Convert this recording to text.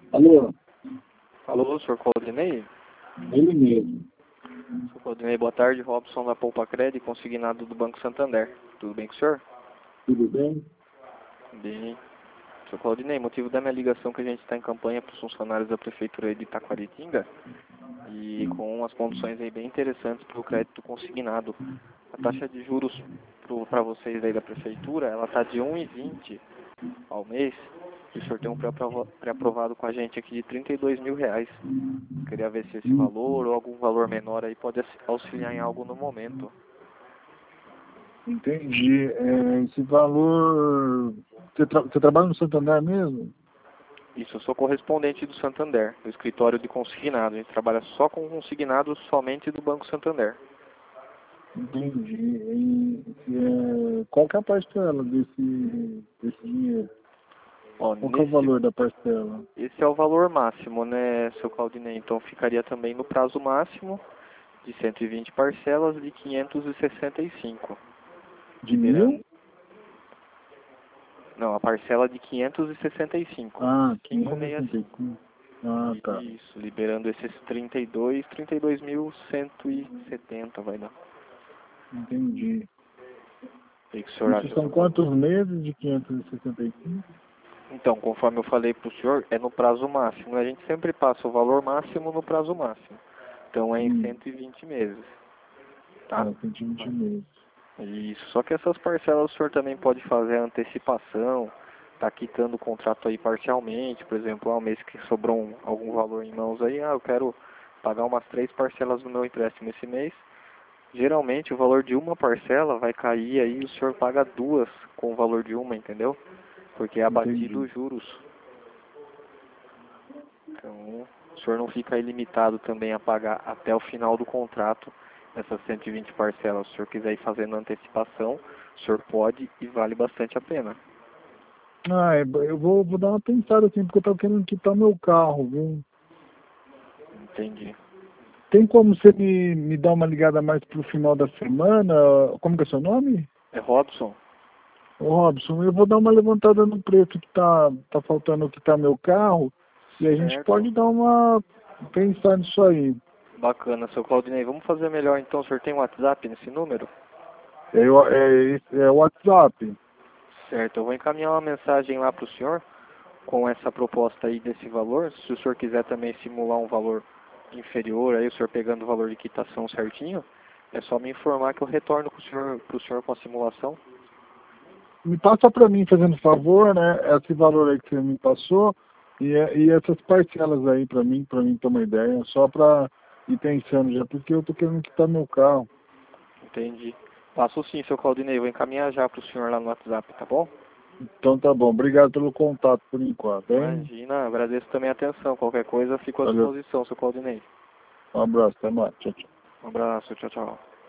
Alô, Alô, senhor Claudinei? ele mesmo. Senhor Claudinei, boa tarde. Robson da Poupa Cred, consignado do Banco Santander. Tudo bem com o senhor? Tudo bem? Bem. Senhor Claudinei, motivo da minha ligação é que a gente está em campanha para os funcionários da Prefeitura aí de Itaquaritinga e com umas condições aí bem interessantes para o crédito consignado. A taxa de juros para vocês aí da Prefeitura, ela está de 1,20 ao mês e o senhor tem um pré-aprovado com a gente aqui de R$ 32.000. Queria ver se esse Hum, valor ou algum valor menor aí pode auxiliar em algo no momento. Entendi. Esse valor. Você trabalha no Santander mesmo? Isso, eu sou correspondente do Santander, do escritório de consignado. A gente trabalha só com consignados somente do Banco Santander. Entendi. Qual que é a parcela desse dinheiro? Ó, Qual que é o valor da parcela? esse é o valor máximo, né, seu Claudinei? Então ficaria também no prazo máximo de 120 parcelas de 565. De Liberando. mil? Não, a parcela de 565. Ah, 565. 565. Ah, tá. Isso, liberando esses 32.170 vai dar. Entendi. O que o senhor Isso acha, são seu Claudinei? quantos meses de 565? Então, conforme eu falei para o senhor, é no prazo máximo. A gente sempre passa o valor máximo no prazo máximo. Então é em Hum, 120 meses, tá? 120 meses. Isso. Só que essas parcelas o senhor também pode fazer a antecipação, tá quitando o contrato aí parcialmente, por exemplo, um mês que sobrou algum valor em mãos aí, eu quero pagar umas 3 parcelas do meu empréstimo esse mês. Geralmente o valor de uma parcela vai cair aí, o senhor paga duas com o valor de uma, entendeu? Porque é abatido Entendi. os juros. Então, o senhor não fica ilimitado também a pagar até o final do contrato essas 120 parcelas. Se o senhor quiser ir fazendo antecipação, o senhor pode e vale bastante a pena. Eu vou dar uma pensada assim, porque eu tô querendo quitar meu carro, viu? Entendi. Tem como você me dar uma ligada mais pro final da semana? Como que é seu nome? É Robson? Ô Robson, eu vou dar uma levantada no preço que tá faltando quitar meu carro e a gente Certo. pode dar uma pensar nisso aí. Bacana, seu Claudinei. Vamos fazer melhor então. O senhor tem um WhatsApp nesse número? É o WhatsApp. Certo. Eu vou encaminhar uma mensagem lá para o senhor com essa proposta aí desse valor. Se o senhor quiser também simular um valor inferior, aí o senhor pegando o valor de quitação certinho, é só me informar que eu retorno pro senhor com a simulação. Me passa para mim, fazendo favor, né? Esse valor aí que você me passou e essas parcelas aí para mim ter uma ideia, só para ir pensando já, porque eu tô querendo quitar meu carro. Entendi. Passo sim, seu Claudinei. Vou encaminhar já pro senhor lá no WhatsApp, tá bom? Então tá bom, obrigado pelo contato por enquanto, hein? Imagina, agradeço também a atenção. Qualquer coisa, fico à Valeu, disposição, seu Claudinei. um abraço, até mais, tchau, tchau. Um abraço, tchau, tchau.